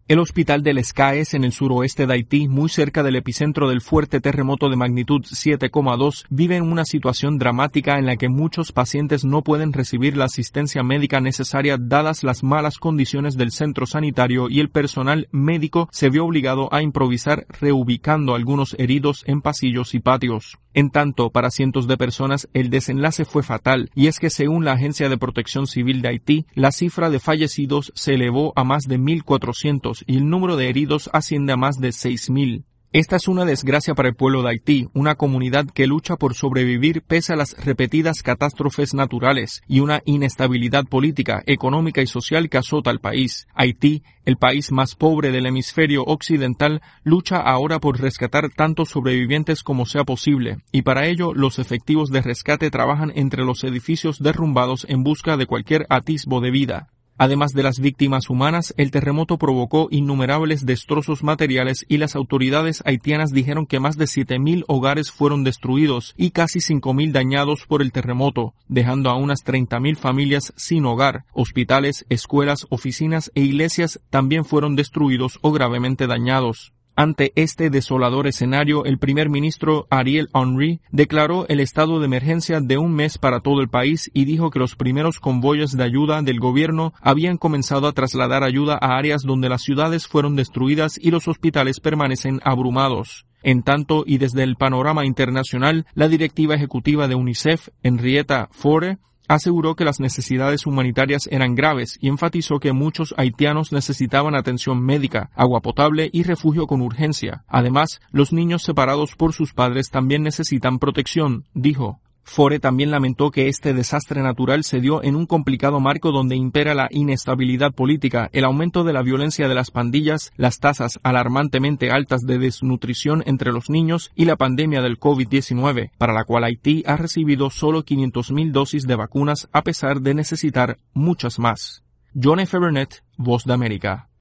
El hospital de Les Cayes, en el suroeste de Haití, muy cerca del epicentro del fuerte terremoto de magnitud 7,2, vive en una situación dramática en la que muchos pacientes no pueden recibir la asistencia médica necesaria dadas las malas condiciones del centro sanitario, y el personal médico se vio obligado a improvisar reubicando a algunos heridos en pasillos y patios. En tanto, para cientos de personas el desenlace fue fatal, y es que según la Agencia de Protección Civil de Haití, la cifra de fallecidos se elevó a más de 1.400 y el número de heridos asciende a más de 6.000. Esta es una desgracia para el pueblo de Haití, una comunidad que lucha por sobrevivir pese a las repetidas catástrofes naturales y una inestabilidad política, económica y social que azota al país. Haití, el país más pobre del hemisferio occidental, lucha ahora por rescatar tantos sobrevivientes como sea posible, y para ello los efectivos de rescate trabajan entre los edificios derrumbados en busca de cualquier atisbo de vida. Además de las víctimas humanas, el terremoto provocó innumerables destrozos materiales y las autoridades haitianas dijeron que más de 7.000 hogares fueron destruidos y casi 5.000 dañados por el terremoto, dejando a unas 30.000 familias sin hogar. Hospitales, escuelas, oficinas e iglesias también fueron destruidos o gravemente dañados. Ante este desolador escenario, el primer ministro Ariel Henry declaró el estado de emergencia de un mes para todo el país y dijo que los primeros convoyes de ayuda del gobierno habían comenzado a trasladar ayuda a áreas donde las ciudades fueron destruidas y los hospitales permanecen abrumados. En tanto, y desde el panorama internacional, la directiva ejecutiva de UNICEF, Henrietta Fore, aseguró que las necesidades humanitarias eran graves y enfatizó que muchos haitianos necesitaban atención médica, agua potable y refugio con urgencia. Además, los niños separados por sus padres también necesitan protección, dijo. Fore también lamentó que este desastre natural se dio en un complicado marco donde impera la inestabilidad política, el aumento de la violencia de las pandillas, las tasas alarmantemente altas de desnutrición entre los niños y la pandemia del COVID-19, para la cual Haití ha recibido solo 500.000 dosis de vacunas a pesar de necesitar muchas más. John F. Burnett, Voz de América.